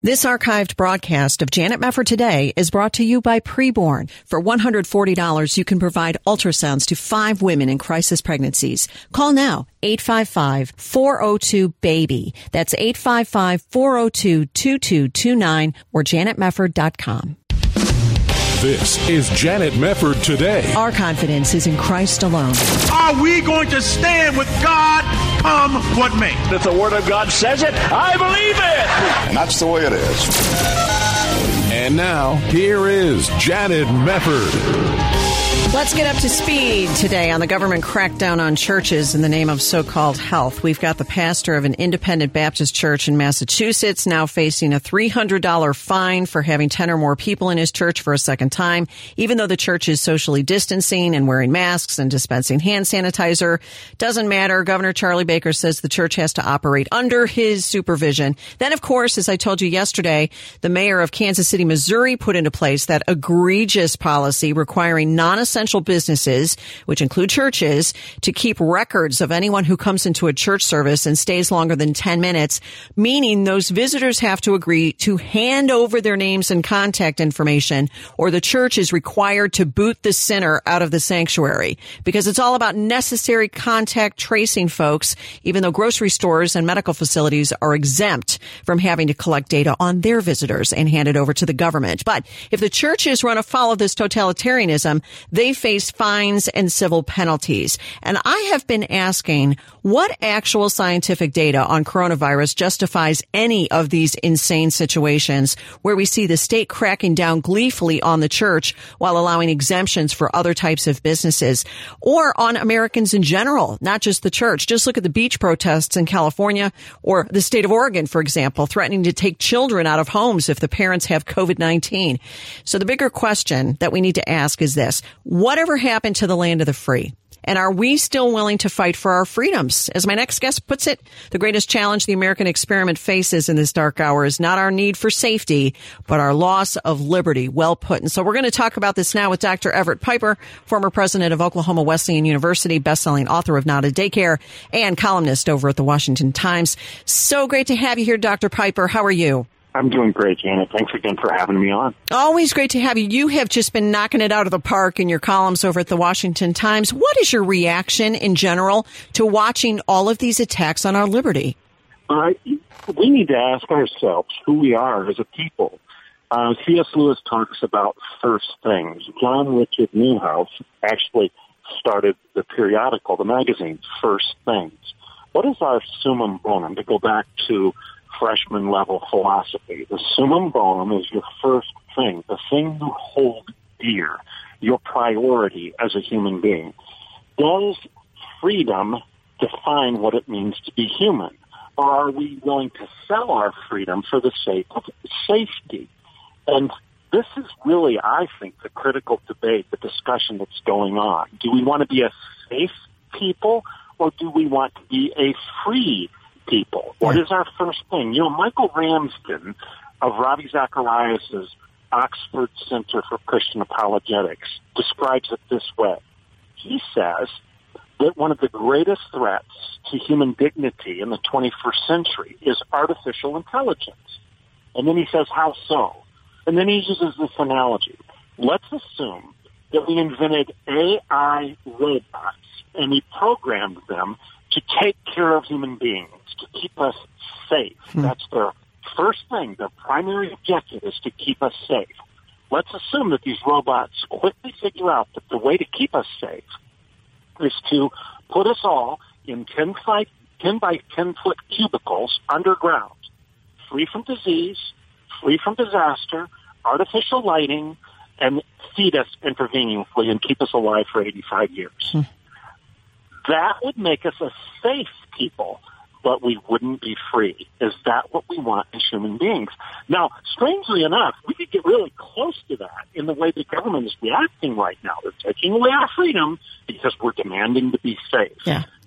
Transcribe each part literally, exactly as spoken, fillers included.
This archived broadcast of Janet Mefford Today is brought to you by Preborn. For one hundred forty dollars, you can provide ultrasounds to five women in crisis pregnancies. Call now, eight five five, four oh two, BABY. That's eight five five, four oh two, two two two nine or janet mefford dot com. This is Janet Mefford Today. Our confidence is in Christ alone. Are we going to stand with God come what may? If the Word of God says it, I believe it. And that's the way it is. And now, here is Janet Mefford. Let's get up to speed today on the government crackdown on churches in the name of so-called health. We've got the pastor of an independent Baptist church in Massachusetts now facing a three hundred dollars fine for having ten or more people in his church for a second time, even though the church is socially distancing and wearing masks and dispensing hand sanitizer. Doesn't matter. Governor Charlie Baker says the church has to operate under his supervision. Then, of course, as I told you yesterday, the mayor of Kansas City, Missouri, put into place that egregious policy requiring non-essential businesses, which include churches, to keep records of anyone who comes into a church service and stays longer than ten minutes, meaning those visitors have to agree to hand over their names and contact information, or the church is required to boot the sinner out of the sanctuary, because it's all about necessary contact tracing, folks, even though grocery stores and medical facilities are exempt from having to collect data on their visitors and hand it over to the government. But if the churches run afoul of this totalitarianism, they face fines and civil penalties. And I have been asking, what actual scientific data on coronavirus justifies any of these insane situations where we see the state cracking down gleefully on the church while allowing exemptions for other types of businesses, or on Americans in general, not just the church? Just look at the beach protests in California, or the state of Oregon, for example, threatening to take children out of homes if the parents have COVID nineteen. So the bigger question that we need to ask is this: whatever happened to the land of the free? And are we still willing to fight for our freedoms? As my next guest puts it, the greatest challenge the American experiment faces in this dark hour is not our need for safety, but our loss of liberty. Well put. And so we're going to talk about this now with Doctor Everett Piper, former president of Oklahoma Wesleyan University, best-selling author of Not a Daycare, and columnist over at the Washington Times. So great to have you here, Doctor Piper. How are you? I'm doing great, Janet. Thanks again for having me on. Always great to have you. You have just been knocking it out of the park in your columns over at the Washington Times. What is your reaction in general to watching all of these attacks on our liberty? Uh, we need to ask ourselves who we are as a people. Uh, C S. Lewis talks about first things. John Richard Newhouse actually started the periodical, the magazine, First Things. What is our summum bonum? To go back to freshman level philosophy, the summum bonum is your first thing, the thing you hold dear, your priority as a human being. Does freedom define what it means to be human? Or are we willing to sell our freedom for the sake of safety? And this is really, I think, the critical debate, the discussion that's going on. Do we want to be a safe people, or do we want to be a free people? What is our first thing? You know, Michael Ramsden of Ravi Zacharias' Oxford Center for Christian Apologetics describes it this way. He says that one of the greatest threats to human dignity in the twenty-first century is artificial intelligence. And then he says, how so? And then he uses this analogy. Let's assume that we invented A I robots and we programmed them to take care of human beings, to keep us safe. Hmm. That's their first thing. Their primary objective is to keep us safe. Let's assume that these robots quickly figure out that the way to keep us safe is to put us all in ten by ten foot cubicles underground, free from disease, free from disaster, artificial lighting, and feed us intravenously and keep us alive for eighty-five years. Hmm. That would make us a safe people, but we wouldn't be free. Is that what we want as human beings? Now, strangely enough, we could get really close to that in the way the government is reacting right now. They're taking away our freedom because we're demanding to be safe. Yeah.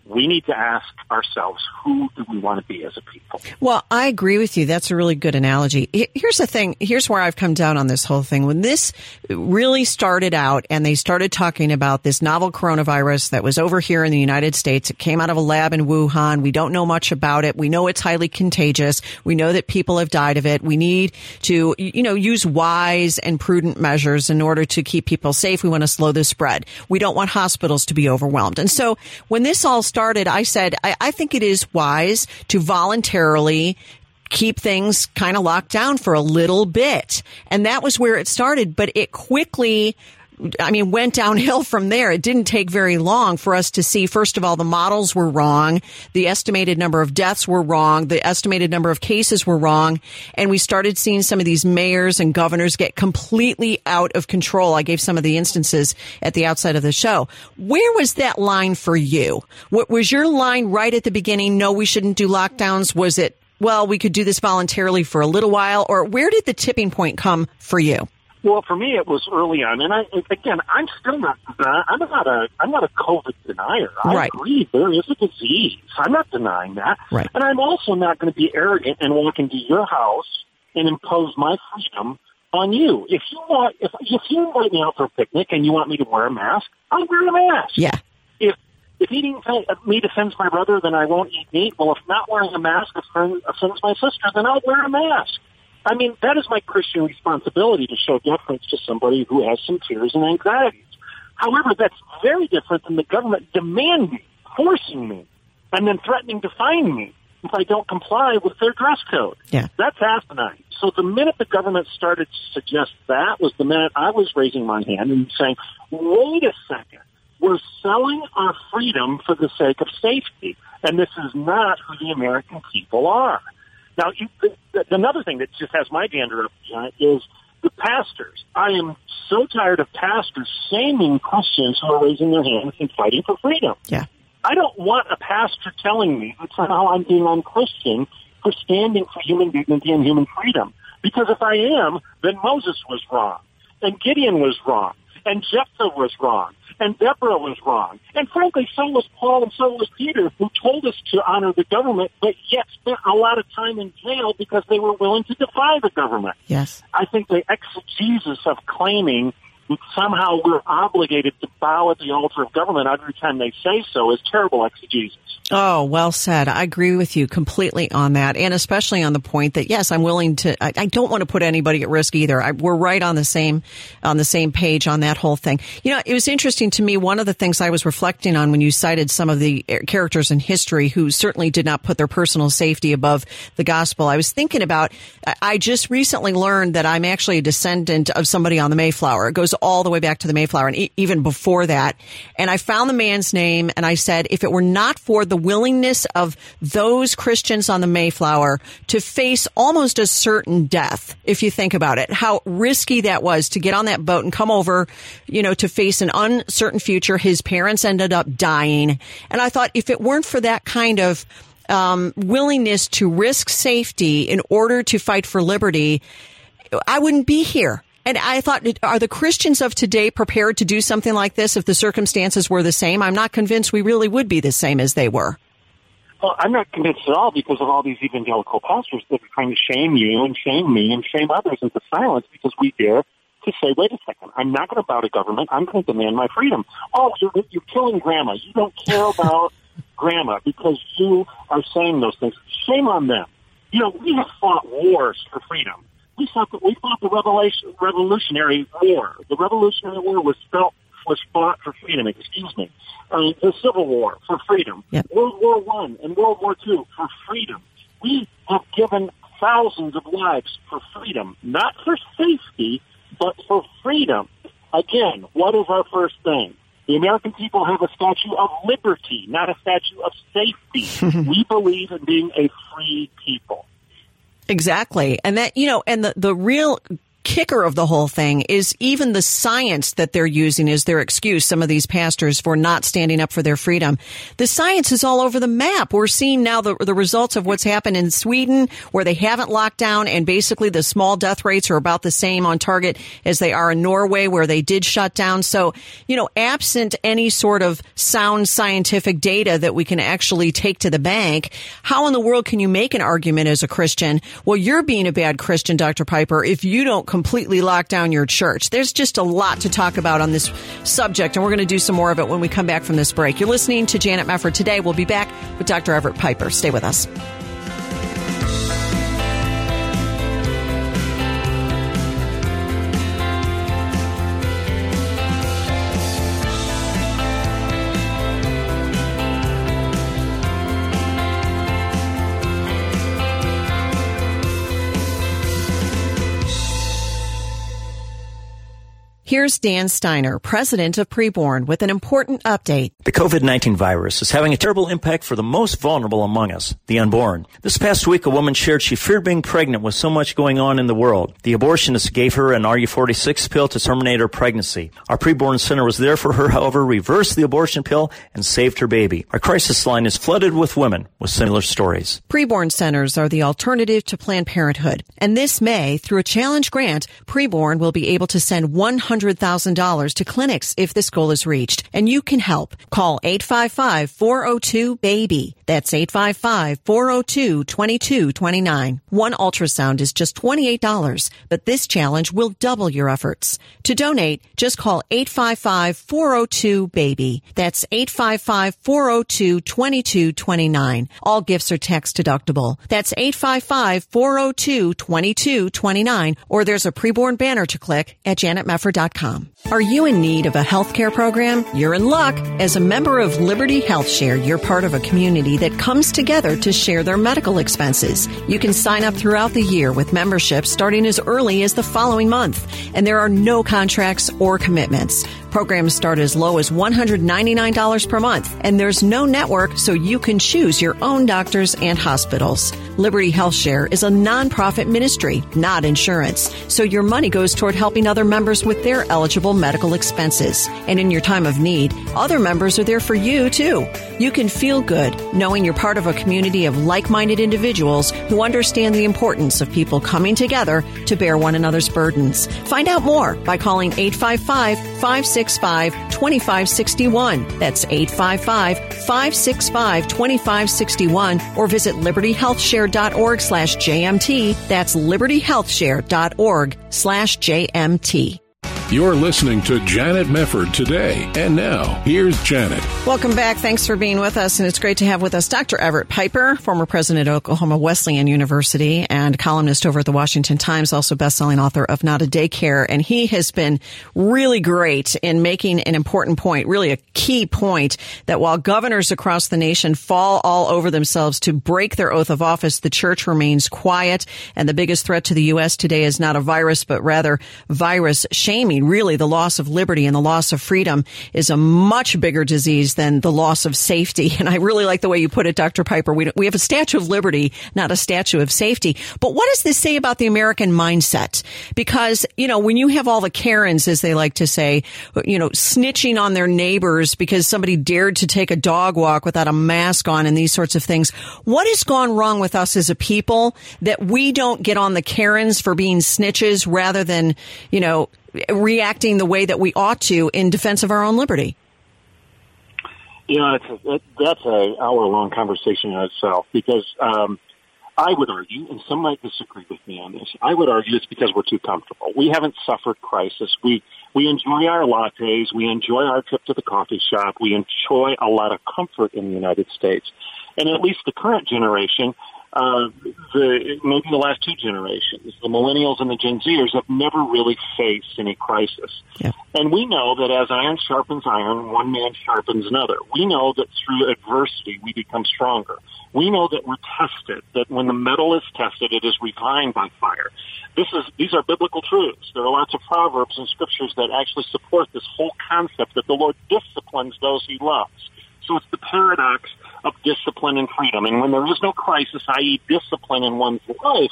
we need to ask ourselves, who do we want to be as a people? Well, I agree with you. That's a really good analogy. Here's the thing. Here's where I've come down on this whole thing. When this really started out and they started talking about this novel coronavirus that was over here in the United States, it came out of a lab in Wuhan. We don't know much about it. We know it's highly contagious. We know that people have died of it. We need to, you know, use wise and prudent measures in order to keep people safe. We want to slow the spread. We don't want hospitals to be overwhelmed. And so when this all started, I said, I, I think it is wise to voluntarily keep things kind of locked down for a little bit. And that was where it started. But it quickly, I mean, went downhill from there. It didn't take very long for us to see, first of all, the models were wrong. The estimated number of deaths were wrong. The estimated number of cases were wrong. And we started seeing some of these mayors and governors get completely out of control. I gave some of the instances at the outset of the show. Where was that line for you? What was your line right at the beginning? No, we shouldn't do lockdowns. Was it, well, we could do this voluntarily for a little while? Or where did the tipping point come for you? Well, for me, it was early on, and I again, I'm still not. I'm not a. I'm not a COVID denier. I right. agree there is a disease. I'm not denying that, right. And I'm also not going to be arrogant and walk into your house and impose my freedom on you. If you want, if if you invite me out for a picnic and you want me to wear a mask, I'll wear a mask. Yeah. If if eating meat offends my brother, then I won't eat meat. Well, if not wearing a mask offends my sister, then I'll wear a mask. I mean, that is my Christian responsibility to show deference to somebody who has some fears and anxieties. However, that's very different than the government demanding, forcing me, and then threatening to fine me if I don't comply with their dress code. Yeah. That's asinine. So the minute the government started to suggest that was the minute I was raising my hand and saying, wait a second, we're selling our freedom for the sake of safety, and this is not who the American people are. Now, you, the, another thing that just has my gander up uh, is the pastors. I am so tired of pastors shaming Christians who are raising their hands and fighting for freedom. Yeah. I don't want a pastor telling me that somehow I'm being unchristian for standing for human dignity and human freedom. Because if I am, then Moses was wrong, and Gideon was wrong, and Jephthah was wrong, and Deborah was wrong. And frankly, so was Paul and so was Peter, who told us to honor the government, but yet spent a lot of time in jail because they were willing to defy the government. Yes. I think the exegesis of claiming that somehow we're obligated to bow at the altar of government every time they say so is terrible exegesis. Oh, well said. I agree with you completely on that, and especially on the point that, yes, I'm willing to, I, I don't want to put anybody at risk either. I, we're right on the same, on the same page on that whole thing. You know, it was interesting to me, one of the things I was reflecting on when you cited some of the characters in history who certainly did not put their personal safety above the gospel. I was thinking about, I just recently learned that I'm actually a descendant of somebody on the Mayflower. It goes all the way back to the Mayflower and e- even before that. And I found the man's name and I said, if it were not for the willingness of those Christians on the Mayflower to face almost a certain death, if you think about it, how risky that was to get on that boat and come over, you know, to face an uncertain future. His parents ended up dying. And I thought, if it weren't for that kind of um, willingness to risk safety in order to fight for liberty, I wouldn't be here. And I thought, are the Christians of today prepared to do something like this if the circumstances were the same? I'm not convinced we really would be the same as they were. Well, I'm not convinced at all because of all these evangelical pastors that are trying to shame you and shame me and shame others into silence because we dare to say, wait a second, I'm not going to bow to government. I'm going to demand my freedom. Oh, you're, you're killing grandma. You don't care about grandma because you are saying those things. Shame on them. You know, we have fought wars for freedom. We fought the, we fought the revolution, Revolutionary War. The Revolutionary War was felt, was fought for freedom. Excuse me. Uh, the Civil War for freedom. Yep. World War One and World War Two for freedom. We have given thousands of lives for freedom, not for safety, but for freedom. Again, what is our first thing? The American people have a statue of liberty, not a statue of safety. We believe in being a free people. Exactly. And that, you know, and the, the real kicker of the whole thing is even the science that they're using as their excuse, some of these pastors, for not standing up for their freedom. The science is all over the map. We're seeing now the, the results of what's happened in Sweden, where they haven't locked down, and basically the small death rates are about the same on target as they are in Norway, where they did shut down. So, you know, absent any sort of sound scientific data that we can actually take to the bank, how in the world can you make an argument as a Christian? Well, you're being a bad Christian, Doctor Piper, if you don't completely lock down your church. There's just a lot to talk about on this subject, and we're going to do some more of it when we come back from this break. You're listening to Janet Mefford Today. We'll be back with Doctor Everett Piper. Stay with us. Here's Dan Steiner, president of Preborn, with an important update. The COVID nineteen virus is having a terrible impact for the most vulnerable among us, the unborn. This past week, a woman shared she feared being pregnant with so much going on in the world. The abortionist gave her an R U forty-six pill to terminate her pregnancy. Our Preborn Center was there for her, however, reversed the abortion pill and saved her baby. Our crisis line is flooded with women with similar stories. Preborn centers are the alternative to Planned Parenthood. And this May, through a challenge grant, Preborn will be able to send one hundred thousand dollars to clinics if this goal is reached. And you can help. Call eight five five, four oh two, BABY. That's eight five five, four oh two, two two two nine. One ultrasound is just twenty-eight dollars, but this challenge will double your efforts. To donate, just call eight five five, four oh two, BABY. That's eight five five, four oh two, two two two nine. All gifts are tax deductible. That's eight five five, four oh two, two two two nine, or there's a Preborn banner to click at janet mefford dot com. Are you in need of a healthcare program? You're in luck. As a member of Liberty Health Share, you're part of a community that comes together to share their medical expenses. You can sign up throughout the year with membership starting as early as the following month, and there are no contracts or commitments. Programs start as low as one hundred ninety-nine dollars per month, and there's no network, so you can choose your own doctors and hospitals. Liberty Health Share is a nonprofit ministry, not insurance, so your money goes toward helping other members with their eligible medical expenses. And in your time of need, other members are there for you, too. You can feel good knowing you're part of a community of like-minded individuals who understand the importance of people coming together to bear one another's burdens. Find out more by calling eight five five, five six five, two five six one. That's eight five five, five six five, two five six one, or visit liberty health share dot org slash J M T. That's liberty health share dot org slash J M T. You're listening to Janet Mefford Today. And now, here's Janet. Welcome back. Thanks for being with us. And it's great to have with us Doctor Everett Piper, former president of Oklahoma Wesleyan University and columnist over at the Washington Times, also best-selling author of Not a Daycare. And he has been really great in making an important point, really a key point, that while governors across the nation fall all over themselves to break their oath of office, the church remains quiet. And the biggest threat to the U S today is not a virus, but rather virus shaming. Really, the loss of liberty and the loss of freedom is a much bigger disease than the loss of safety. And I really like the way you put it, Doctor Piper. We, we have a statue of liberty, not a statue of safety. But what does this say about the American mindset? Because, you know, when you have all the Karens, as they like to say, you know, snitching on their neighbors because somebody dared to take a dog walk without a mask on and these sorts of things, what has gone wrong with us as a people that we don't get on the Karens for being snitches rather than, you know, reacting the way that we ought to in defense of our own liberty? You know, it's a, it, that's a hour-long conversation in itself because um, I would argue, and some might disagree with me on this, I would argue it's because we're too comfortable. We haven't suffered crisis. We we enjoy our lattes. We enjoy our trip to the coffee shop. We enjoy a lot of comfort in the United States. And at least the current generation, Uh, the, maybe the last two generations, the millennials and the Gen Zers, have never really faced any crisis. Yeah. And we know that as iron sharpens iron, one man sharpens another. We know that through adversity, we become stronger. We know that we're tested, that when the metal is tested, it is refined by fire. This is, these are biblical truths. There are lots of proverbs and scriptures that actually support this whole concept that the Lord disciplines those he loves. So it's the paradox of discipline and freedom. And when there is no crisis, that is discipline in one's life,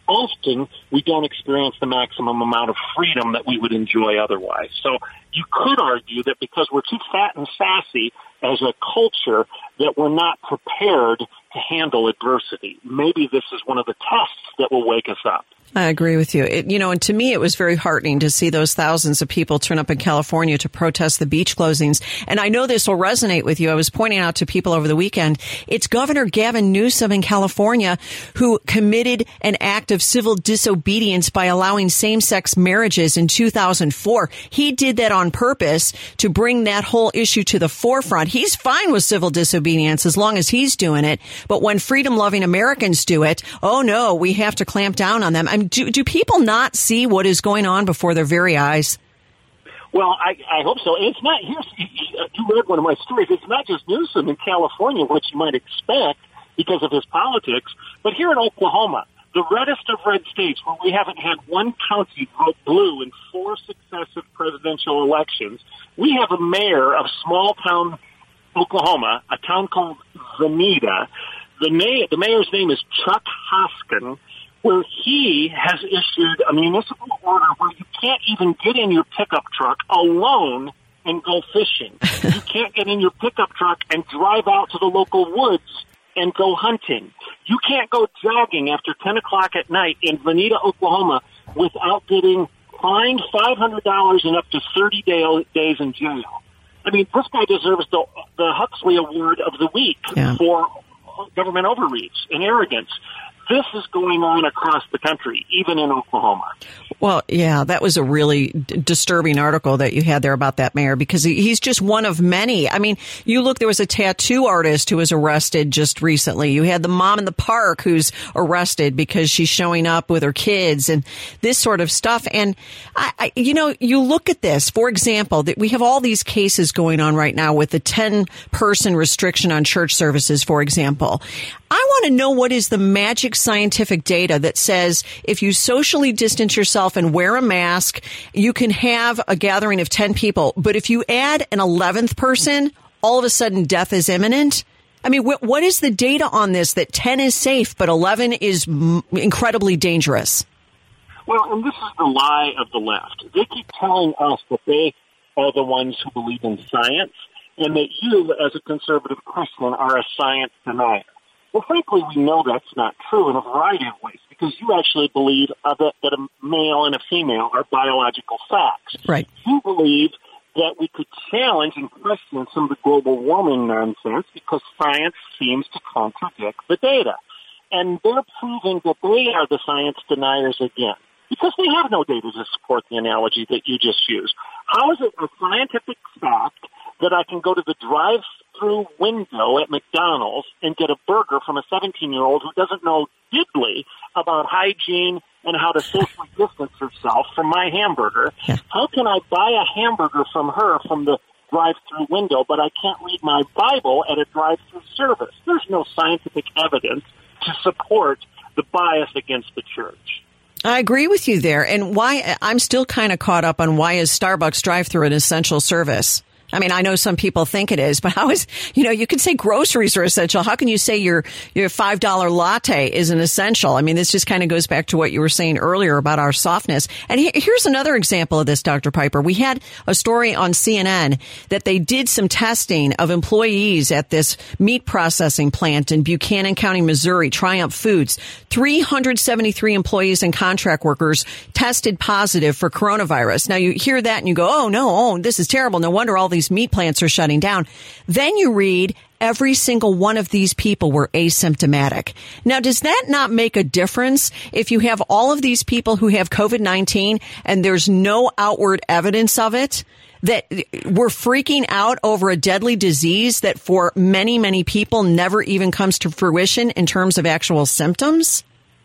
often we don't experience the maximum amount of freedom that we would enjoy otherwise. So you could argue that because we're too fat and sassy as a culture that we're not prepared to handle adversity. Maybe this is one of the tests that will wake us up. I agree with you. It, you know, and to me, it was very heartening to see those thousands of people turn up in California to protest the beach closings. And I know this will resonate with you. I was pointing out to people over the weekend, it's Governor Gavin Newsom in California who committed an act of civil disobedience by allowing same-sex marriages in two thousand four. He did that on purpose to bring that whole issue to the forefront. He's fine with civil disobedience as long as he's doing it. But when freedom-loving Americans do it, oh no, we have to clamp down on them. I mean, do, do people not see what is going on before their very eyes? Well, I, I hope so. It's not, here's, you read one of my stories. It's not just Newsom in California, which you might expect because of his politics, but here in Oklahoma, the reddest of red states where we haven't had one county vote blue in four successive presidential elections, we have a mayor of small town Oklahoma, a town called Veneta. The, mayor, the mayor's name is Chuck Hoskin, where he has issued a municipal order where you can't even get in your pickup truck alone and go fishing. You can't get in your pickup truck and drive out to the local woods and go hunting. You can't go jogging after ten o'clock at night in Veneta, Oklahoma without getting fined five hundred dollars and up to thirty day, days in jail. I mean, this guy deserves the, the Huxley Award of the week yeah. for government overreach and arrogance. This is going on across the country, even in Oklahoma. Well, yeah, that was a really d- disturbing article that you had there about that mayor, because he, he's just one of many. I mean, you look, there was a tattoo artist who was arrested just recently. You had the mom in the park who's arrested because she's showing up with her kids and this sort of stuff. And, I, I, you know, you look at this, for example, that we have all these cases going on right now with the ten-person restriction on church services, for example. I want to know what is the magic scientific data that says if you socially distance yourself and wear a mask, you can have a gathering of ten people. But if you add an eleventh person, all of a sudden death is imminent. I mean, wh- what is the data on this that ten is safe, but eleven is m- incredibly dangerous? Well, and this is the lie of the left. They keep telling us that they are the ones who believe in science and that you, as a conservative Christian, are a science denier. Well, frankly, we know that's not true in a variety of ways because you actually believe uh, that, that a male and a female are biological facts. Right. You believe that we could challenge and question some of the global warming nonsense because science seems to contradict the data. And they're proving that they are the science deniers again because they have no data to support the analogy that you just used. How is it a scientific fact that I can go to the drive-through window at McDonald's and get a burger from a seventeen-year-old who doesn't know diddly about hygiene and how to socially distance herself from my hamburger? Yeah. How can I buy a hamburger from her from the drive-through window, but I can't read my Bible at a drive-through service? There's no scientific evidence to support the bias against the church. I agree with you there. And why I'm still kind of caught up on why is Starbucks drive-through an essential service? I mean, I know some people think it is, but how is, you know, you can say groceries are essential. How can you say your, your five dollar latte is an essential? I mean, this just kind of goes back to what you were saying earlier about our softness. And he, here's another example of this, Doctor Piper. We had a story on C N N that they did some testing of employees at this meat processing plant in Buchanan County, Missouri, Triumph Foods. three hundred seventy-three employees and contract workers tested positive for coronavirus. Now, you hear that and you go, oh, no, oh, this is terrible. No wonder all these meat plants are shutting down. Then you read every single one of these people were asymptomatic. Now, does that not make a difference if you have all of these people who have COVID nineteen and there's no outward evidence of it, that we're freaking out over a deadly disease that for many, many people never even comes to fruition in terms of actual symptoms?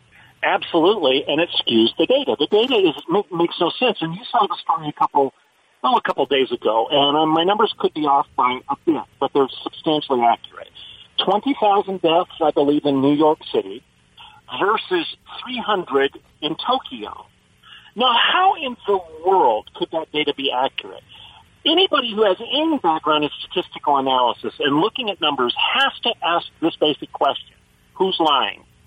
Absolutely, and it skews the data. The data is make, makes no sense. And you saw the story a couple Well, a couple of days ago, and um, my numbers could be off by a bit, but they're substantially accurate. twenty thousand deaths, I believe, in New York City versus three hundred in Tokyo. Now, how in the world could that data be accurate? Anybody who has any background in statistical analysis and looking at numbers has to ask this basic question. Who's lying?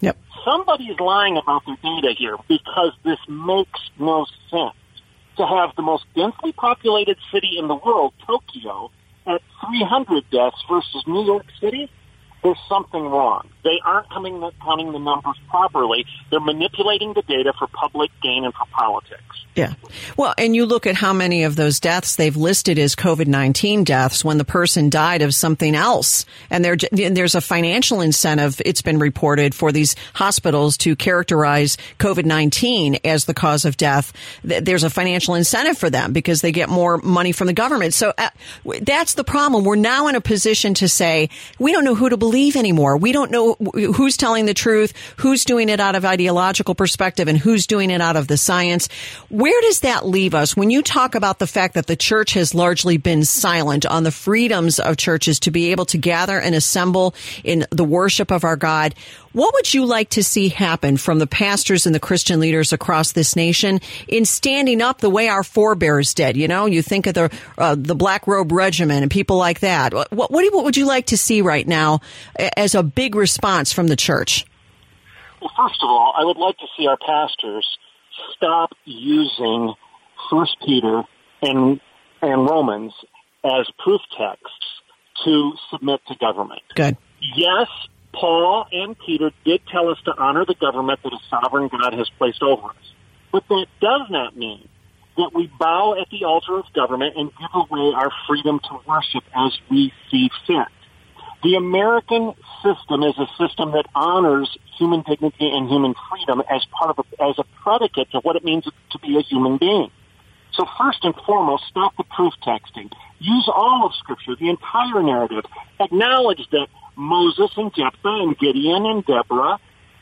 Yep. Somebody's lying about their data here because this makes no sense. To have the most densely populated city in the world, Tokyo, at three hundred deaths versus New York City, there's something wrong. They aren't coming, counting the numbers properly. They're manipulating the data for public gain and for politics. Yeah. Well, and you look at how many of those deaths they've listed as COVID nineteen deaths when the person died of something else. And, there, and there's a financial incentive, it's been reported, for these hospitals to characterize COVID nineteen as the cause of death. There's a financial incentive for them because they get more money from the government. So uh, that's the problem. We're now in a position to say, we don't know who to believe anymore. We don't know who's telling the truth, who's doing it out of ideological perspective, and who's doing it out of the science. Where does that leave us when you talk about the fact that the church has largely been silent on the freedoms of churches to be able to gather and assemble in the worship of our God? What would you like to see happen from the pastors and the Christian leaders across this nation in standing up the way our forebears did? You know, you think of the uh, the Black Robe Regiment and people like that. What, what, do you, what would you like to see right now as a big response from the church? Well, first of all, I would like to see our pastors stop using First Peter and and Romans as proof texts to submit to government. Good. Yes, Paul and Peter did tell us to honor the government that a sovereign God has placed over us. But that does not mean that we bow at the altar of government and give away our freedom to worship as we see fit. The American system is a system that honors human dignity and human freedom as part of a, as a predicate to what it means to be a human being. So first and foremost, stop the proof texting. Use all of Scripture, the entire narrative. Acknowledge that Moses and Jephthah and Gideon and Deborah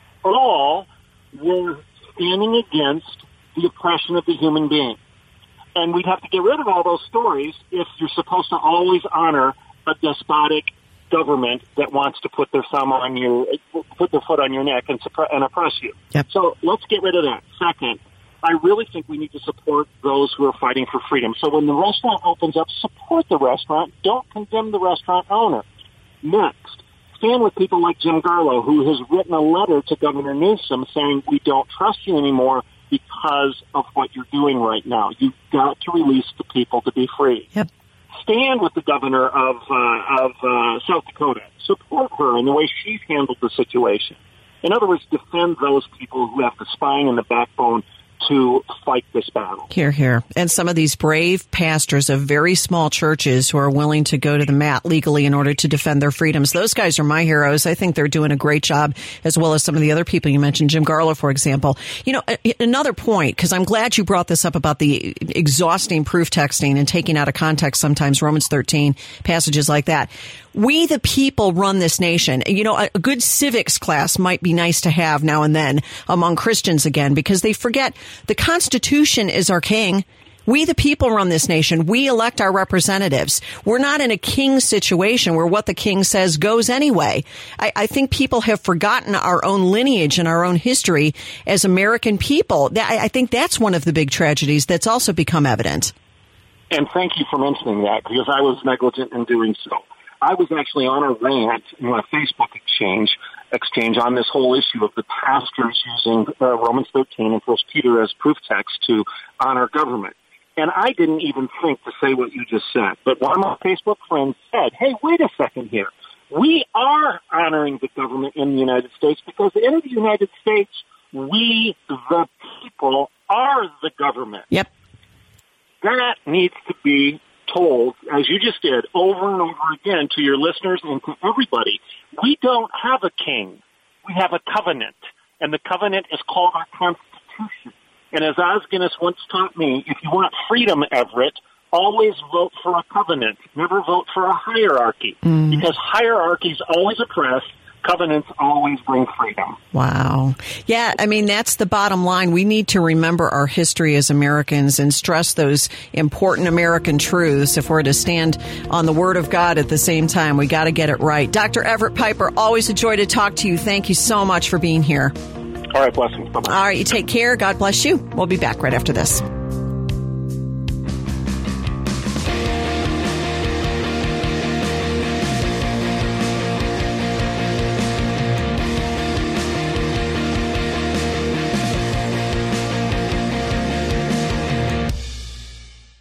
all were standing against the oppression of the human being. And we'd have to get rid of all those stories if you're supposed to always honor a despotic government that wants to put their thumb on you, put their foot on your neck and, suppre- and oppress you. Yep. So let's get rid of that. Second, I really think we need to support those who are fighting for freedom. So when the restaurant opens up, support the restaurant. Don't condemn the restaurant owner. Next, stand with people like Jim Garlow, who has written a letter to Governor Newsom saying, we don't trust you anymore because of what you're doing right now. You've got to release the people to be free. Yep. Stand with the governor of uh, of uh, South Dakota. Support her in the way she's handled the situation. In other words, defend those people who have the spine and the backbone to fight this battle. Here, here. And some of these brave pastors of very small churches who are willing to go to the mat legally in order to defend their freedoms. Those guys are my heroes. I think they're doing a great job, as well as some of the other people you mentioned, Jim Garlow, for example. You know, another point, because I'm glad you brought this up about the exhausting proof texting and taking out of context sometimes Romans thirteen, passages like that. We, the people, run this nation. You know, a good civics class might be nice to have now and then among Christians again, because they forget the Constitution is our king. We, the people, run this nation. We elect our representatives. We're not in a king situation where what the king says goes anyway. I, I think people have forgotten our own lineage and our own history as American people. I, I think that's one of the big tragedies that's also become evident. And thank you for mentioning that, because I was negligent in doing so. I was actually on a rant in a Facebook exchange exchange on this whole issue of the pastors using uh, Romans thirteen and First Peter as proof text to honor government. And I didn't even think to say what you just said. But one of my Facebook friends said, hey, wait a second here. We are honoring the government in the United States because in the United States, we, the people, are the government. Yep. That needs to be told, as you just did, over and over again to your listeners and to everybody. We don't have a king. We have a covenant, and the covenant is called our Constitution. And as Os Guinness once taught me, if you want freedom, Everett, always vote for a covenant. Never vote for a hierarchy, mm. because hierarchies always oppress. Covenants always bring freedom. Wow. Yeah, I mean, that's the bottom line. We need to remember our history as Americans and stress those important American truths. If we're to stand on the Word of God at the same time, we got to get it right. Doctor Everett Piper, always a joy to talk to you. Thank you so much for being here. All right, blessings. Bye-bye. All right, you take care. God bless you. We'll be back right after this.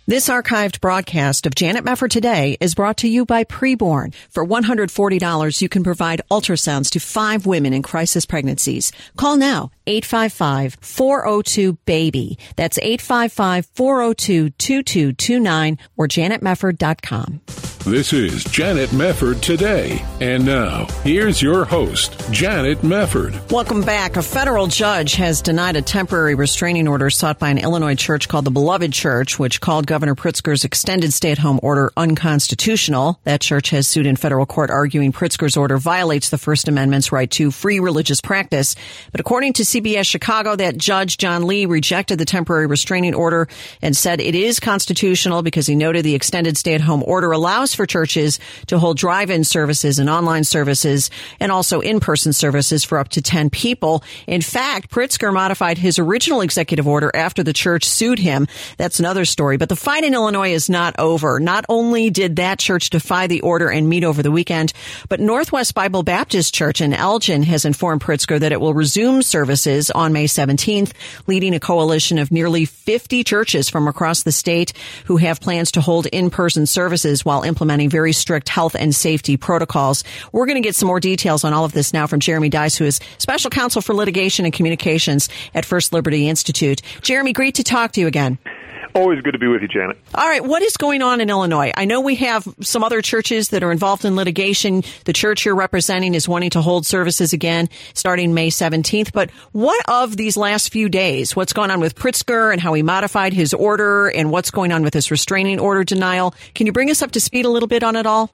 This archived broadcast of Janet Mefford Today is brought to you by Preborn. For one hundred forty dollars, you can provide ultrasounds to five women in crisis pregnancies. Call now, eight five five, four oh two, BABY. That's eight five five, four oh two, two two two nine or janet mefford dot com. This is Janet Mefford Today. And now, here's your host, Janet Mefford. Welcome back. A federal judge has denied a temporary restraining order sought by an Illinois church called the Beloved Church, which called Governor Pritzker's extended stay-at-home order unconstitutional. That church has sued in federal court, arguing Pritzker's order violates the First Amendment's right to free religious practice. But according to C B S Chicago, that judge, John Lee, rejected the temporary restraining order and said it is constitutional because he noted the extended stay-at-home order allows for churches to hold drive-in services and online services and also in-person services for up to ten people. In fact, Pritzker modified his original executive order after the church sued him. That's another story. But the fight in Illinois is not over. Not only did that church defy the order and meet over the weekend, but Northwest Bible Baptist Church in Elgin has informed Pritzker that it will resume services on May seventeenth, leading a coalition of nearly fifty churches from across the state who have plans to hold in-person services while implementing very strict health and safety protocols. We're going to get some more details on all of this now from Jeremy Dice, who is Special Counsel for Litigation and Communications at First Liberty Institute. Jeremy, great to talk to you again. Always good to be with you, Janet. All right. What is going on in Illinois? I know we have some other churches that are involved in litigation. The church you're representing is wanting to hold services again starting May seventeenth. But what of these last few days? What's going on with Pritzker and how he modified his order and what's going on with this restraining order denial? Can you bring us up to speed a little bit on it all?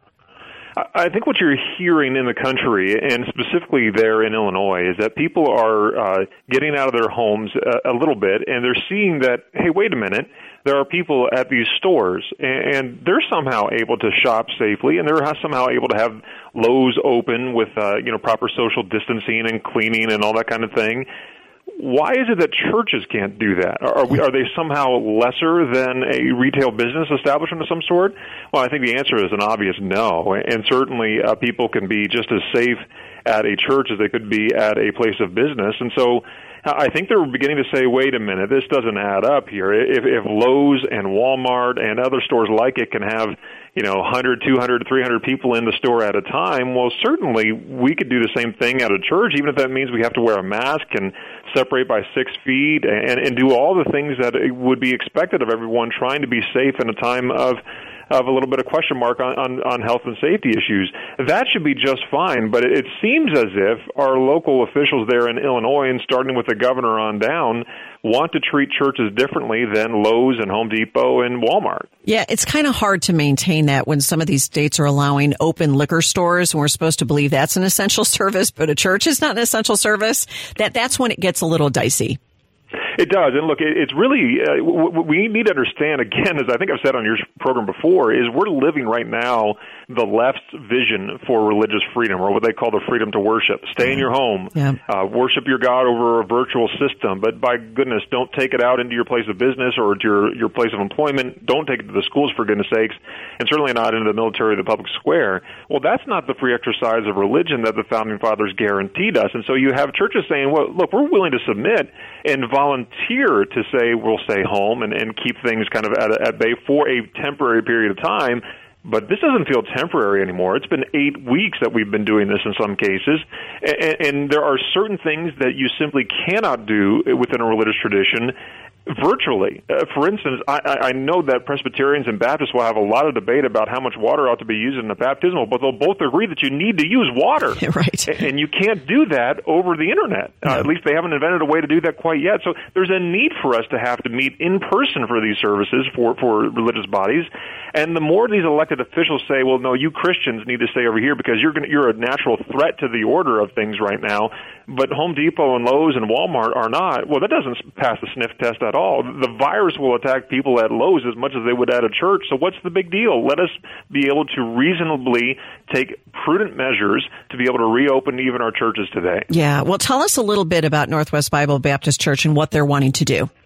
I think what you're hearing in the country, and specifically there in Illinois, is that people are uh, getting out of their homes a, a little bit, and they're seeing that, hey, wait a minute, there are people at these stores, and they're somehow able to shop safely, and they're somehow able to have Lowe's open with uh, you know proper social distancing and cleaning and all that kind of thing. Why is it that churches can't do that? Are we, are they somehow lesser than a retail business establishment of some sort? Well, I think the answer is an obvious no. And certainly uh, people can be just as safe at a church as they could be at a place of business. And so I think they're beginning to say, wait a minute, this doesn't add up here. If, if Lowe's and Walmart and other stores like it can have, you know, one hundred, two hundred, three hundred people in the store at a time, well, certainly we could do the same thing at a church, even if that means we have to wear a mask and separate by six feet and, and do all the things that would be expected of everyone trying to be safe in a time of of a little bit of question mark on, on, on health and safety issues. That should be just fine, but it seems as if our local officials there in Illinois, and starting with the governor on down, want to treat churches differently than Lowe's and Home Depot and Walmart. Yeah, it's kind of hard to maintain that when some of these states are allowing open liquor stores, and we're supposed to believe that's an essential service, but a church is not an essential service. That That's when it gets a little dicey. It does. And look, it's really, uh, what we need to understand, again, as I think I've said on your program before, is we're living right now the left's vision for religious freedom, or what they call the freedom to worship. Stay in your home, yeah. uh, worship your God over a virtual system, but by goodness, don't take it out into your place of business or to your, your place of employment. Don't take it to the schools, for goodness sakes, and certainly not into the military or the public square. Well, that's not the free exercise of religion that the Founding Fathers guaranteed us. And so you have churches saying, well, look, we're willing to submit and volunteer to say we'll stay home and, and keep things kind of at, at bay for a temporary period of time. But this doesn't feel temporary anymore. It's been eight weeks that we've been doing this in some cases. And, and there are certain things that you simply cannot do within a religious tradition virtually. Uh, for instance, I, I know that Presbyterians and Baptists will have a lot of debate about how much water ought to be used in a baptismal, but they'll both agree that you need to use water. Right. And you can't do that over the Internet. No. Uh, at least they haven't invented a way to do that quite yet. So there's a need for us to have to meet in person for these services for, for religious bodies. And the more these elected officials say, well, no, you Christians need to stay over here because you're gonna, you're a natural threat to the order of things right now, but Home Depot and Lowe's and Walmart are not, well, that doesn't pass the sniff test at all. The virus will attack people at Lowe's as much as they would at a church, so what's the big deal? Let us be able to reasonably take prudent measures to be able to reopen even our churches today. Yeah, well, tell us a little bit about Northwest Bible Baptist Church and what they're wanting to do.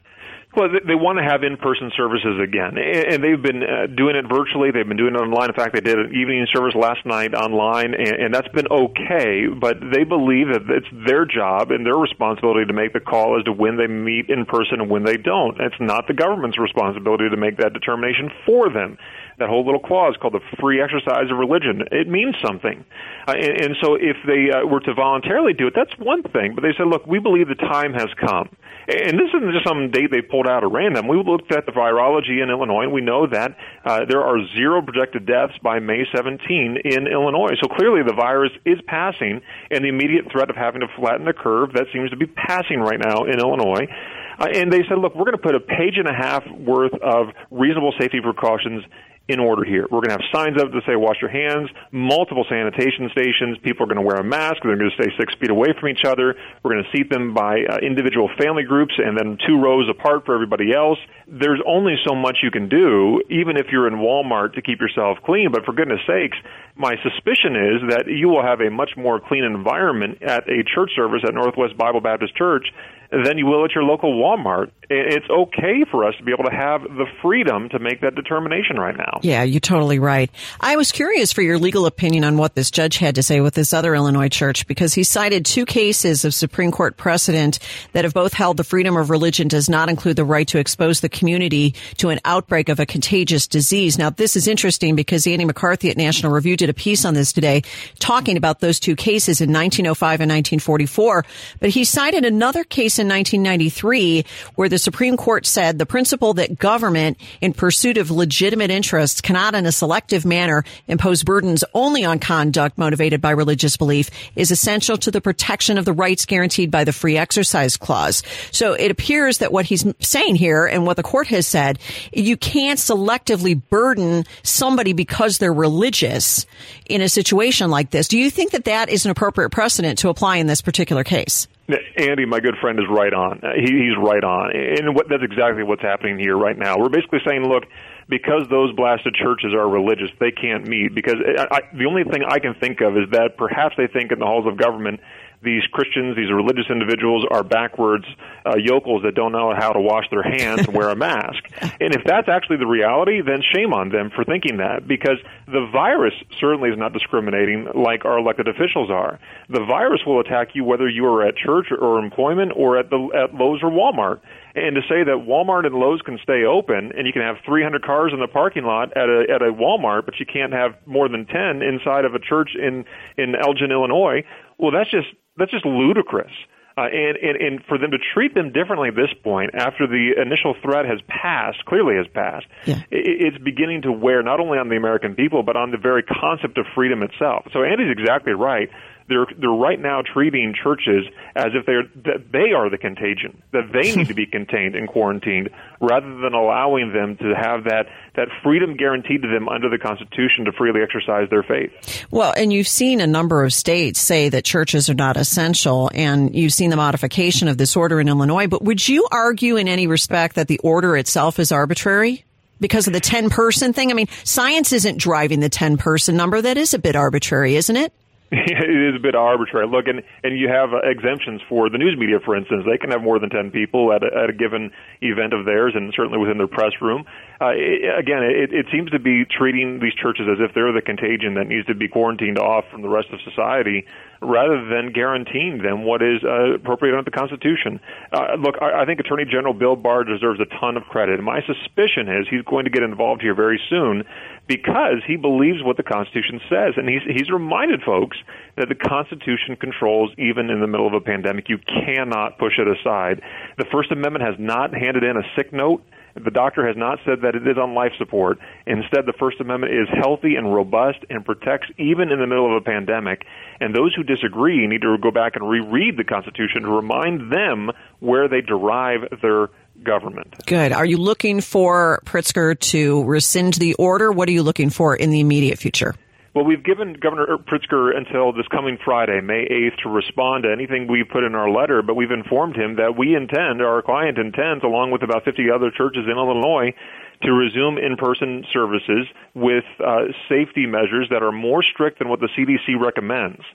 Well, they want to have in-person services again, and they've been uh, doing it virtually. They've been doing it online. In fact, they did an evening service last night online, and that's been okay, but they believe that it's their job and their responsibility to make the call as to when they meet in person and when they don't. It's not the government's responsibility to make that determination for them. That whole little clause called the free exercise of religion, it means something. Uh, and, and so if they uh, were to voluntarily do it, that's one thing. But they said, look, we believe the time has come. And this isn't just some date they pulled out at random. We looked at the virology in Illinois, and we know that uh, there are zero projected deaths by May seventeenth in Illinois. So clearly the virus is passing, and the immediate threat of having to flatten the curve, that seems to be passing right now in Illinois. Uh, and they said, look, we're going to put a page and a half worth of reasonable safety precautions in order here. We're going to have signs up that say wash your hands, multiple sanitation stations. People are going to wear a mask. They're going to stay six feet away from each other. We're going to seat them by uh, individual family groups and then two rows apart for everybody else. There's only so much you can do, even if you're in Walmart, to keep yourself clean. But for goodness sakes, my suspicion is that you will have a much more clean environment at a church service at Northwest Bible Baptist Church than you will at your local Walmart. It's okay for us to be able to have the freedom to make that determination right now. Yeah, you're totally right. I was curious for your legal opinion on what this judge had to say with this other Illinois church, because he cited two cases of Supreme Court precedent that have both held the freedom of religion does not include the right to expose the community to an outbreak of a contagious disease. Now, this is interesting because Andy McCarthy at National Review did a piece on this today talking about those two cases in nineteen oh five and nineteen forty-four. But he cited another case in nineteen ninety-three where the Supreme Court said the principle that government, in pursuit of legitimate interests, cannot in a selective manner impose burdens only on conduct motivated by religious belief is essential to the protection of the rights guaranteed by the Free Exercise Clause. So it appears that what he's saying here and what the court has said, you can't selectively burden somebody because they're religious in a situation like this. Do you think that that is an appropriate precedent to apply in this particular case? Andy, my good friend, is right on. He, he's right on. And what, that's exactly what's happening here right now. We're basically saying, look, because those blasted churches are religious, they can't meet. Because I, I, the only thing I can think of is that perhaps they think in the halls of government these Christians, these religious individuals are backwards uh, yokels that don't know how to wash their hands and wear a mask. And if that's actually the reality, then shame on them for thinking that, because the virus certainly is not discriminating like our elected officials are. The virus will attack you whether you are at church or employment or at the at Lowe's or Walmart. And to say that Walmart and Lowe's can stay open and you can have three hundred cars in the parking lot at a at a Walmart, but you can't have more than ten inside of a church in in Elgin, Illinois, well, that's just that's just ludicrous. Uh, and, and, and for them to treat them differently at this point, after the initial threat has passed, clearly has passed, yeah. it, it's beginning to wear not only on the American people, but on the very concept of freedom itself. So Andy's exactly right. They're they're right now treating churches as if they're that they are the contagion, that they need to be contained and quarantined, rather than allowing them to have that that freedom guaranteed to them under the Constitution to freely exercise their faith. Well, and you've seen a number of states say that churches are not essential, and you've seen the modification of this order in Illinois. But would you argue in any respect that the order itself is arbitrary? Because of the ten-person thing? I mean, science isn't driving the ten-person number. That is a bit arbitrary, isn't it? It is a bit arbitrary. Look, and, and you have uh, exemptions for the news media, for instance. They can have more than ten people at a, at a given event of theirs, and certainly within their press room. Uh, it, again, it, it seems to be treating these churches as if they're the contagion that needs to be quarantined off from the rest of society, rather than guaranteeing them what is uh, appropriate under the Constitution. Uh, look, I, I think Attorney General Bill Barr deserves a ton of credit. My suspicion is he's going to get involved here very soon because he believes what the Constitution says. And he's, he's reminded folks that the Constitution controls even in the middle of a pandemic. You cannot push it aside. The First Amendment has not handed in a sick note. The doctor has not said that it is on life support. Instead, the First Amendment is healthy and robust and protects even in the middle of a pandemic. And those who disagree need to go back and reread the Constitution to remind them where they derive their government. Good. Are you looking for Pritzker to rescind the order? What are you looking for in the immediate future? Well, we've given Governor Pritzker until this coming Friday, May eighth, to respond to anything we've put in our letter, but we've informed him that we intend, our client intends, along with about fifty other churches in Illinois, to resume in-person services with uh, safety measures that are more strict than what the C D C recommends.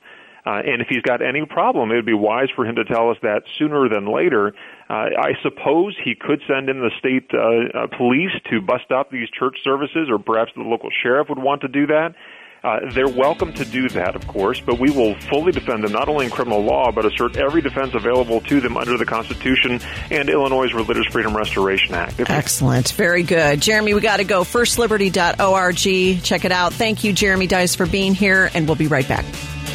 Uh, and if he's got any problem, it would be wise for him to tell us that sooner than later. Uh, I suppose he could send in the state uh, uh, police to bust up these church services, or perhaps the local sheriff would want to do that. Uh, they're welcome to do that, of course, but we will fully defend them, not only in criminal law, but assert every defense available to them under the Constitution and Illinois' Religious Freedom Restoration Act. Excellent. Very good. Jeremy, we got to go. first liberty dot org. Check it out. Thank you, Jeremy Dys, for being here, and we'll be right back.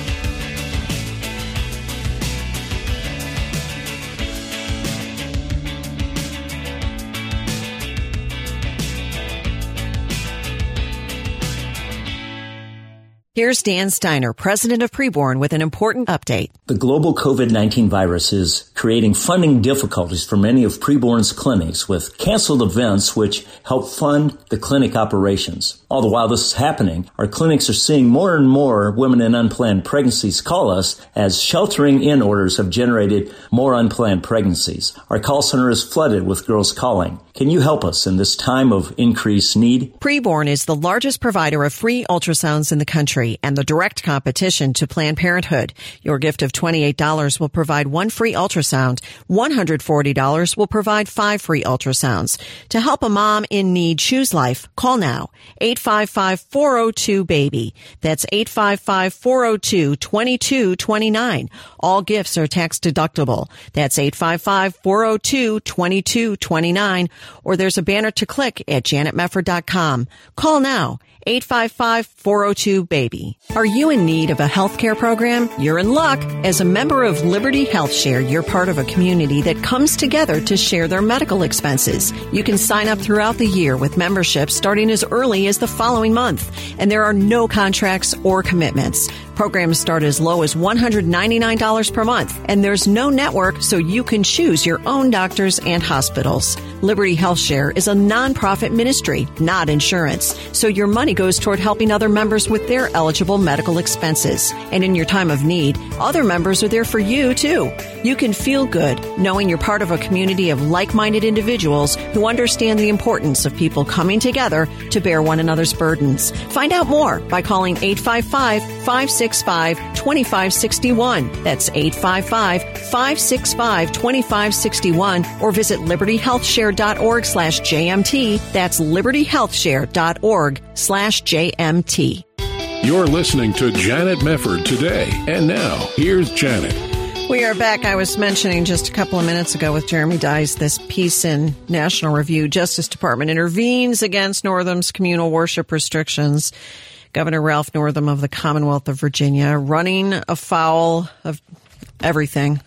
Here's Dan Steiner, president of Preborn, with an important update. The global COVID nineteen virus is creating funding difficulties for many of Preborn's clinics, with canceled events which help fund the clinic operations. All the while this is happening, our clinics are seeing more and more women in unplanned pregnancies call us, as sheltering in orders have generated more unplanned pregnancies. Our call center is flooded with girls calling. Can you help us in this time of increased need? Preborn is the largest provider of free ultrasounds in the country and the direct competition to Planned Parenthood. Your gift of twenty-eight dollars will provide one free ultrasound. one hundred forty dollars will provide five free ultrasounds. To help a mom in need choose life, call now. eight five five, four oh two, BABY. That's eight five five, four oh two, two two two nine. All gifts are tax deductible. That's eight five five, four oh two, two two two nine. Or there's a banner to click at janet mefford dot com. Call now. eight five five, four oh two, BABY. Are you in need of a health care program? You're in luck. As a member of Liberty Health Share, you're part of a community that comes together to share their medical expenses. You can sign up throughout the year with membership starting as early as the following month, and there are no contracts or commitments. Programs start as low as one hundred ninety-nine dollars per month, and there's no network, so you can choose your own doctors and hospitals. Liberty Health Share is a nonprofit ministry, not insurance, so your money goes toward helping other members with their eligible medical expenses. And in your time of need, other members are there for you, too. You can feel good knowing you're part of a community of like-minded individuals who understand the importance of people coming together to bear one another's burdens. Find out more by calling eight five five, five six five, two five six one. That's eight five five, five six five, two five six one, or visit liberty health share dot org slash J M T. That's liberty health share dot org slash J M T. You're listening to Janet Mefford today. And now, here's Janet. We are back. I was mentioning just a couple of minutes ago with Jeremy Dys this piece in National Review. Justice Department intervenes against Northam's communal worship restrictions. Governor Ralph Northam of the Commonwealth of Virginia running afoul of everything.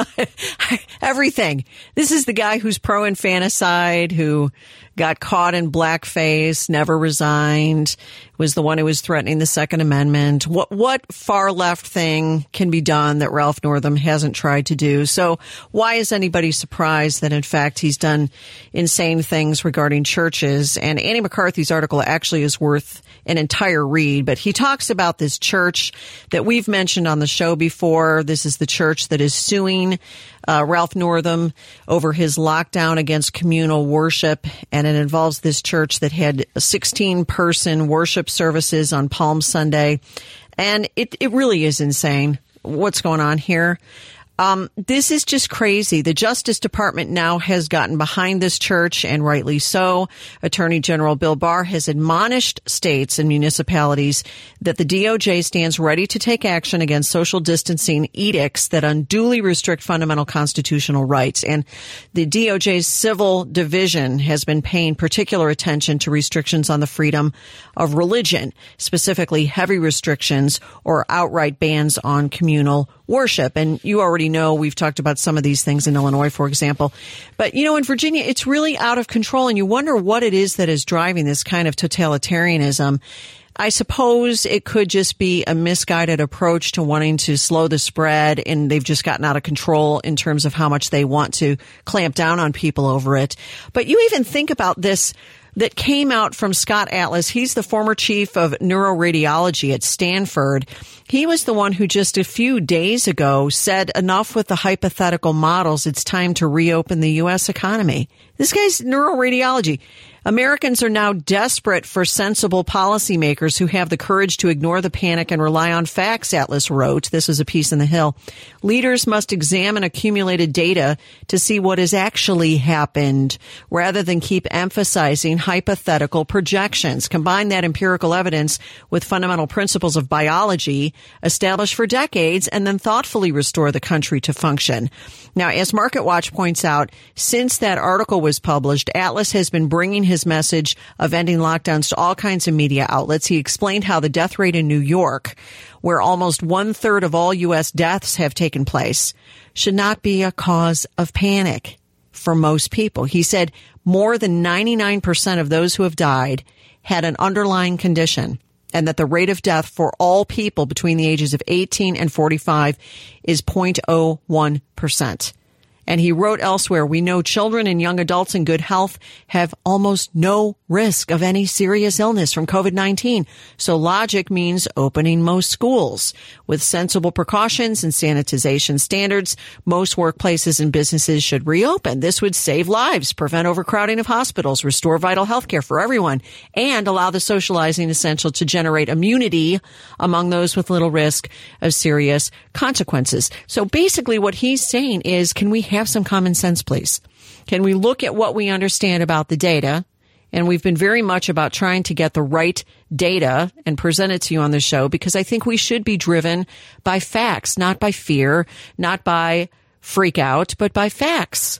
Everything. This is the guy who's pro-infanticide, who got caught in blackface, never resigned, was the one who was threatening the Second Amendment. What what far left thing can be done that Ralph Northam hasn't tried to do? So why is anybody surprised that, in fact, he's done insane things regarding churches? And Annie McCarthy's article actually is worth an entire read, but he talks about this church that we've mentioned on the show before. This is the church that is suing uh, Ralph Northam over his lockdown against communal worship, and it involves this church that had sixteen person worship services on Palm Sunday, and it, it really is insane what's going on here. Um, this is just crazy. The Justice Department now has gotten behind this church, and rightly so. Attorney General Bill Barr has admonished states and municipalities that the D O J stands ready to take action against social distancing edicts that unduly restrict fundamental constitutional rights. And the D O J's civil division has been paying particular attention to restrictions on the freedom of religion, specifically heavy restrictions or outright bans on communal worship. And you already know we've talked about some of these things in Illinois, for example. But, you know, in Virginia, it's really out of control. And you wonder what it is that is driving this kind of totalitarianism. I suppose it could just be a misguided approach to wanting to slow the spread, and they've just gotten out of control in terms of how much they want to clamp down on people over it. But you even think about this that came out from Scott Atlas. He's the former chief of neuroradiology at Stanford. He was the one who just a few days ago said, enough with the hypothetical models. It's time to reopen the U S economy. This guy's neuroradiology. Americans are now desperate for sensible policymakers who have the courage to ignore the panic and rely on facts, Atlas wrote. This is a piece in The Hill. Leaders must examine accumulated data to see what has actually happened rather than keep emphasizing hypothetical projections. Combine that empirical evidence with fundamental principles of biology established for decades and then thoughtfully restore the country to function. Now, as MarketWatch points out, since that article was published, Atlas has been bringing his message of ending lockdowns to all kinds of media outlets. He explained how the death rate in New York, where almost one third of all U S deaths have taken place, should not be a cause of panic for most people. He said more than ninety-nine percent of those who have died had an underlying condition, and that the rate of death for all people between the ages of eighteen and forty-five is zero point zero one percent. And he wrote elsewhere, we know children and young adults in good health have almost no risk of any serious illness from COVID nineteen. So logic means opening most schools. With sensible precautions and sanitization standards, most workplaces and businesses should reopen. This would save lives, prevent overcrowding of hospitals, restore vital health care for everyone, and allow the socializing essential to generate immunity among those with little risk of serious consequences. So basically what he's saying is, can we have some common sense, please? Can we look at what we understand about the data? And we've been very much about trying to get the right data and present it to you on the show, because I think we should be driven by facts, not by fear, not by freak out, but by facts.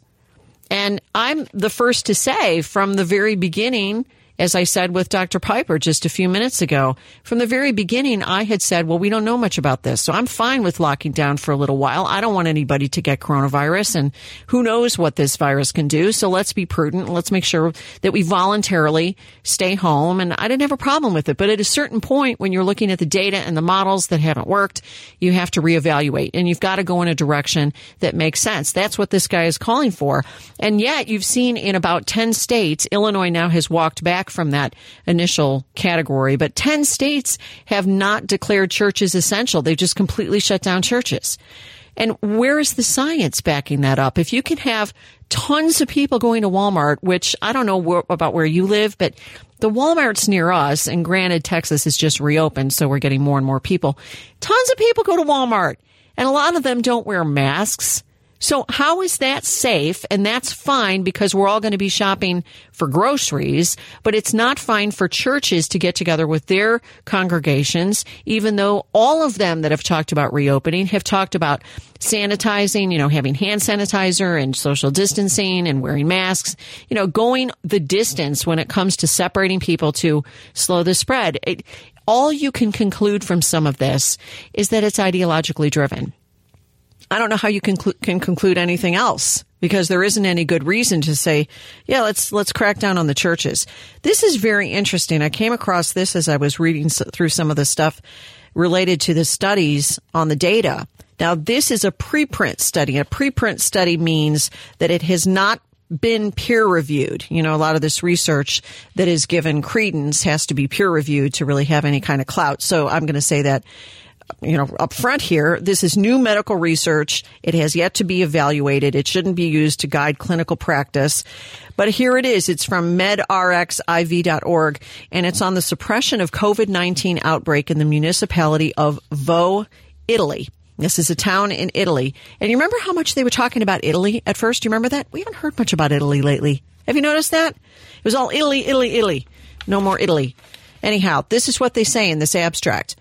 And I'm the first to say from the very beginning, as I said with Doctor Piper just a few minutes ago, from the very beginning, I had said, well, we don't know much about this, so I'm fine with locking down for a little while. I don't want anybody to get coronavirus, and who knows what this virus can do, so let's be prudent. Let's make sure that we voluntarily stay home, and I didn't have a problem with it. But at a certain point, when you're looking at the data and the models that haven't worked, you have to reevaluate, and you've got to go in a direction that makes sense. That's what this guy is calling for. And yet, you've seen in about ten states, Illinois now has walked back from that initial category, but ten states have not declared churches essential. They've just completely shut down churches. And where is the science backing that up? If you can have tons of people going to Walmart, which I don't know wh- about where you live, but the Walmarts near us, and granted, Texas is just reopened, so we're getting more and more people. Tons of people go to Walmart, and a lot of them don't wear masks. So how is that safe? And that's fine because we're all going to be shopping for groceries, but it's not fine for churches to get together with their congregations, even though all of them that have talked about reopening have talked about sanitizing, you know, having hand sanitizer and social distancing and wearing masks, you know, going the distance when it comes to separating people to slow the spread. It, all you can conclude from some of this is that it's ideologically driven. I don't know how you can, cl- can conclude anything else, because there isn't any good reason to say, yeah, let's let's crack down on the churches. This is very interesting. I came across this as I was reading through some of the stuff related to the studies on the data. Now, this is a preprint study. A preprint study means that it has not been peer reviewed. You know, a lot of this research that is given credence has to be peer reviewed to really have any kind of clout. So I'm going to say that, you know, up front here, this is new medical research. It has yet to be evaluated. It shouldn't be used to guide clinical practice. But here it is. It's from med r x i v dot org, and it's on the suppression of COVID nineteen outbreak in the municipality of Vo, Italy. This is a town in Italy. And you remember how much they were talking about Italy at first? Do you remember that? We haven't heard much about Italy lately. Have you noticed that? It was all Italy, Italy, Italy. No more Italy. Anyhow, this is what they say in this abstract.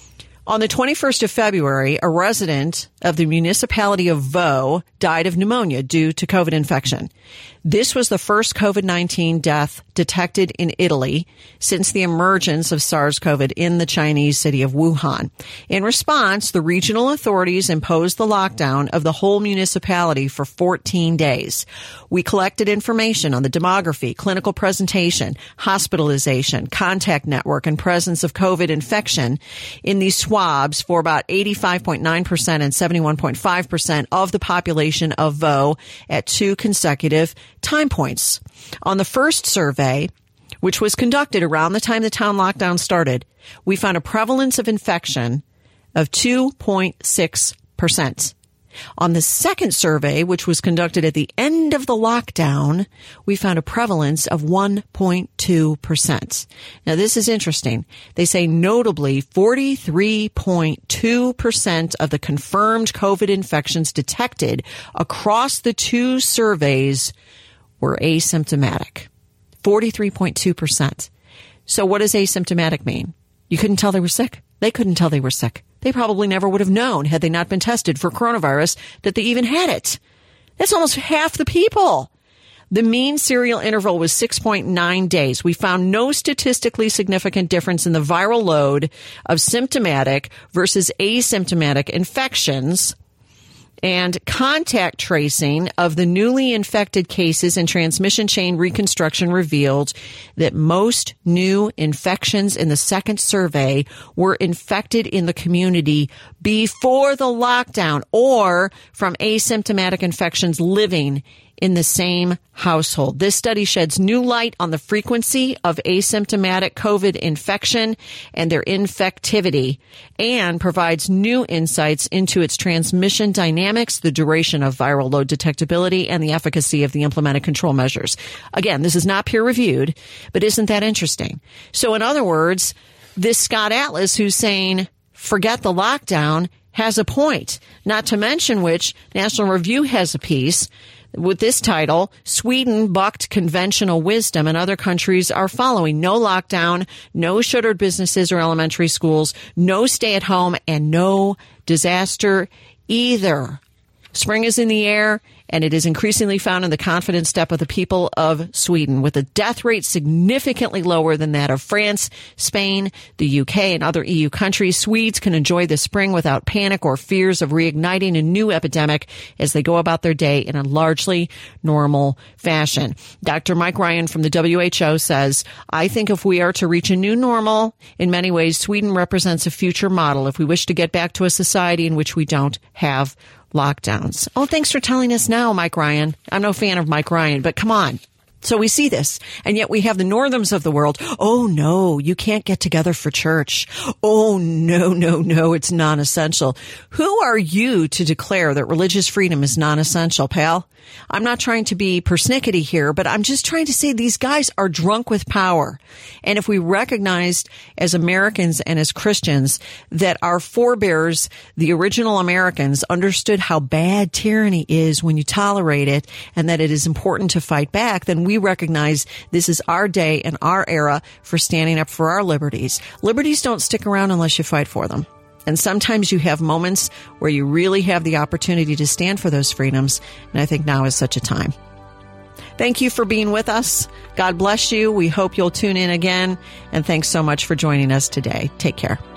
On the twenty-first of February, a resident of the municipality of Vo died of pneumonia due to COVID infection. This was the first COVID nineteen death detected in Italy since the emergence of SARS-CoV in the Chinese city of Wuhan. In response, the regional authorities imposed the lockdown of the whole municipality for fourteen days. We collected information on the demography, clinical presentation, hospitalization, contact network, and presence of COVID infection in these swabs for about eighty-five point nine percent and seventy-one point five percent of the population of Vo at two consecutive time points. On the first survey, which was conducted around the time the town lockdown started, we found a prevalence of infection of two point six percent. On the second survey, which was conducted at the end of the lockdown, we found a prevalence of one point two percent. Now, this is interesting. They say notably forty-three point two percent of the confirmed COVID infections detected across the two surveys were asymptomatic. forty-three point two percent. So what does asymptomatic mean? You couldn't tell they were sick. They couldn't tell they were sick. They probably never would have known, had they not been tested for coronavirus, that they even had it. That's almost half the people. The mean serial interval was six point nine days. We found no statistically significant difference in the viral load of symptomatic versus asymptomatic infections. And contact tracing of the newly infected cases and transmission chain reconstruction revealed that most new infections in the second survey were infected in the community before the lockdown or from asymptomatic infections living in the same household. This study sheds new light on the frequency of asymptomatic COVID infection and their infectivity, and provides new insights into its transmission dynamics, the duration of viral load detectability, and the efficacy of the implemented control measures. Again, this is not peer-reviewed, but isn't that interesting? So in other words, this Scott Atlas who's saying, forget the lockdown, has a point. Not to mention which, National Review has a piece with this title, Sweden bucked conventional wisdom and other countries are following. No lockdown, no shuttered businesses or elementary schools, no stay at home, and no disaster either. Spring is in the air, and it is increasingly found in the confident step of the people of Sweden, with a death rate significantly lower than that of France, Spain, the U K, and other E U countries. Swedes can enjoy the spring without panic or fears of reigniting a new epidemic as they go about their day in a largely normal fashion. Doctor Mike Ryan from the W H O says, I think if we are to reach a new normal, in many ways, Sweden represents a future model if we wish to get back to a society in which we don't have lockdowns. Oh, thanks for telling us now, Mike Ryan. I'm no fan of Mike Ryan, but come on. So we see this, and yet we have the northams of the world. Oh, no, you can't get together for church. Oh, no, no, no, it's non-essential. Who are you to declare that religious freedom is non-essential, pal? I'm not trying to be persnickety here, but I'm just trying to say these guys are drunk with power. And if we recognized as Americans and as Christians that our forebears, the original Americans, understood how bad tyranny is when you tolerate it and that it is important to fight back, then we recognize this is our day and our era for standing up for our liberties. Liberties don't stick around unless you fight for them. And sometimes you have moments where you really have the opportunity to stand for those freedoms. And I think now is such a time. Thank you for being with us. God bless you. We hope you'll tune in again. And thanks so much for joining us today. Take care.